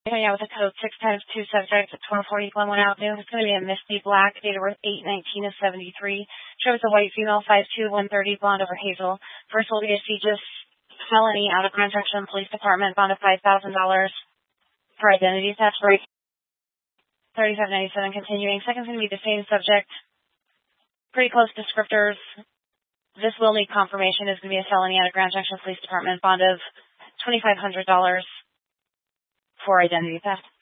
coming out with a code 6 times 2 subject at 1240 Glenwood Avenue. It's going to be a Misty Black, date of birth 8/19 of 73. Shows a white female, 5'2", 130, blonde over hazel. First will be a CJIS felony out of Grand Junction Police Department, bond of $5,000 for identity theft rate 3597 continuing. Second's going to be the same subject. Pretty close descriptors. This will need confirmation. Is going to be a felony out of Grand Junction Police Department, bond of $2,500 for identity theft.